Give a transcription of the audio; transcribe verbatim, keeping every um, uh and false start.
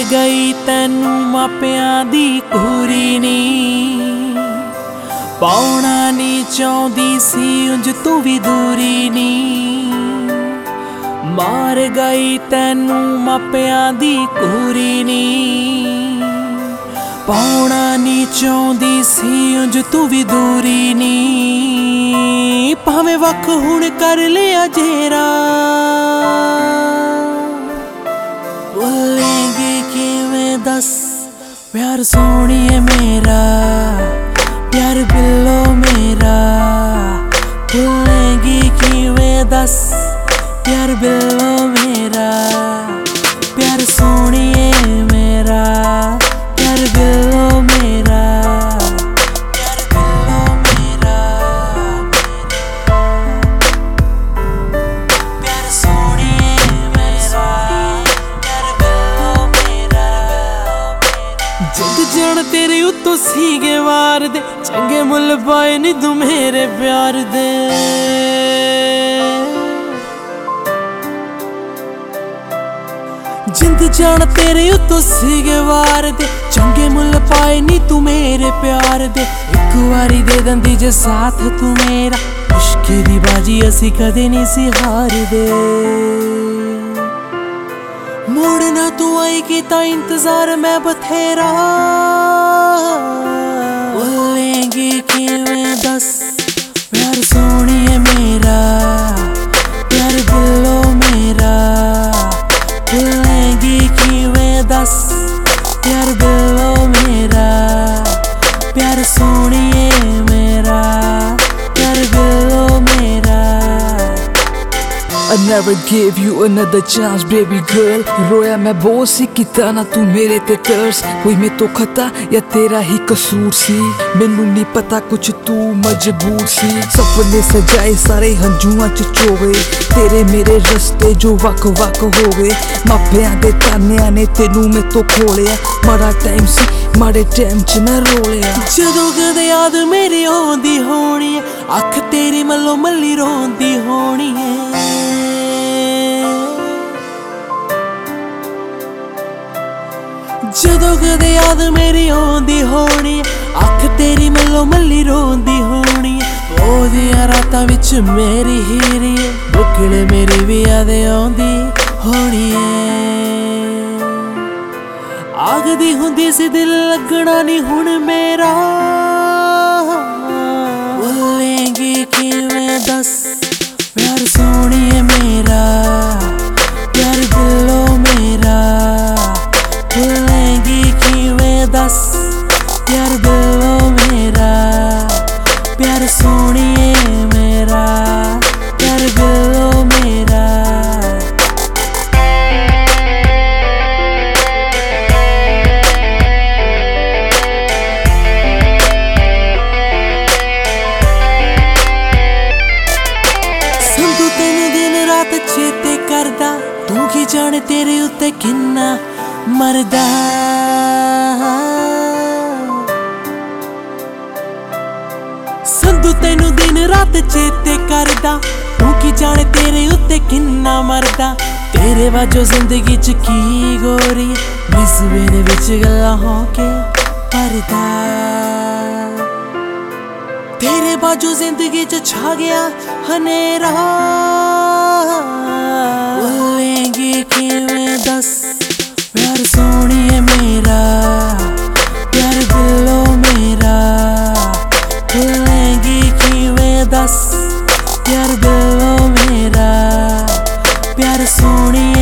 गई तैनू मापियां दी घूरी नी पाउणा नी चाहुंदी सी उंज तू भी दूरी नी मार गई तैनू मापियां दी घूरी नी पाउणा नी चाहुंदी सी उंज तू भी दूरी नी भावें वख हुण कर लिया जेरा बोलेंगे किवें दस प्यार सोहणिए मेरा प्यार बिल्लो मेरा बोलेंगे किवें दस प्यार बिल्लो मेरा प्यार सोहणिए मेरा प्यार बिल्लो मेरा प्यार बिल्लो मेरा प्यार सोहणिए मेरा प्यार बिल्लो मेरा जिद जान तेरे उत्तों सीगे वार दे चंगे मुल पाए नी तू मेरे प्यार दे जिंद जान तेरे उत्तों सीगे वार दे चंगे मुल पाए नी तू मेरे प्यार दे एक वारी दे दंदी जे साथ तू मेरा इश्क दी बाजी असी कदे नी सी हार दे मोड़ना तू आई कीता इंतजार मैं बथेरा बोलेंगे किवें दस प्यार सोहणिए मेरा प्यार बिल्लो मेरा बोलेंगे किवें दस प्यार बिल्लो मेरा प्यार सोहणिए मेरा प्यार बिल्लो मेरा I never gave you another chance baby girl रोया मैं बहुत सी किता ना तू मेरे ते तरस कोई मैं तो खता या तेरा ही कसूर सी मैनू नहीं पता कुछ तू मजबूर सी सपने सजाए सारे हंजुआं च चोवे तेरे मेरे रस्ते जो वक वक हो गए मापियां दे तानियां ने तेनू मैं तो खोलिया माड़ा टाइम सी माड़े टाइम च ना रोलिया जदों कदे याद मेरी आउंदी होनी है अख तेरी मल्लो मल्ली रोंदी होनी है जदों कदे याद मेरी आउंदी होनी अख तेरी मल्लो मल्ली रोंदी होनी ओदियां रातां विच मेरी हीरी बुकड़े मेरी भी याद आउंदी होनी आखदी हुंदी सी दिल लगना नी हुण मेरा बोलेंगे किवें दस प्यार सोहणिए मेरा प्यार बिल्लो मेरा बोलेंगे किवें दस प्यार बिल्लो मेरा प्यार सोहणिए मेरा प्यार बिल्लो मेरा संधू तेनू दिन रात चेते करदा तू की जाने तेरे उत्ते किन्ना मरदा संधू तेनू दिन रात चेते करदा तू की जाने तेरे उत्ते किन्ना मरदा तेरे वाजो जिंदगी च की गोरी बिस्वे दे विच गल्लां हो के परदा तेरे बाजू जिंदगी च छा गया हनेरा बोलेंगे किवें दस प्यार सोहणिए मेरा प्यार बिल्लो मेरा बोलेंगे किवें दस प्यार बिल्लो मेरा प्यार सोहणिए